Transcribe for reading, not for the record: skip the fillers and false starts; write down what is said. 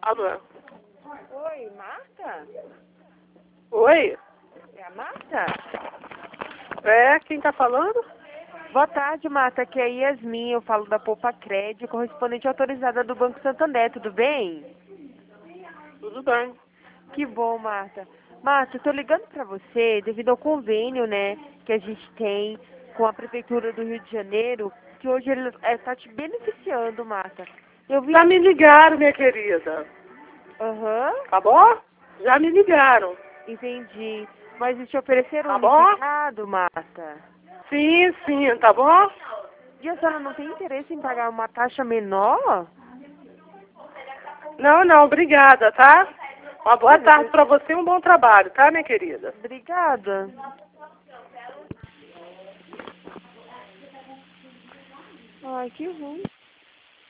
Alô? Oi, Marta? Oi? É a Marta? É, quem tá falando? Boa tarde, Marta. Aqui é a Yasmin. Eu falo da Poupa Crédito, correspondente autorizada do Banco Santander. Tudo bem? Tudo bem. Que bom, Marta. Marta, eu tô ligando pra você devido ao convênio, né, que a gente tem com a Prefeitura do Rio de Janeiro, que hoje ele tá te beneficiando, Marta. Eu vi... Já me ligaram, minha querida. Aham, Tá bom? Já me ligaram. entendi. Mas eles te ofereceram Tá um bom? liquidado, Marta? Sim, sim, tá bom? E a senhora não tem interesse em pagar uma taxa menor? Não, não, obrigada, tá? Uma boa Mas tarde pra você e um bom trabalho, tá, minha querida? obrigada. Ai, que ruim.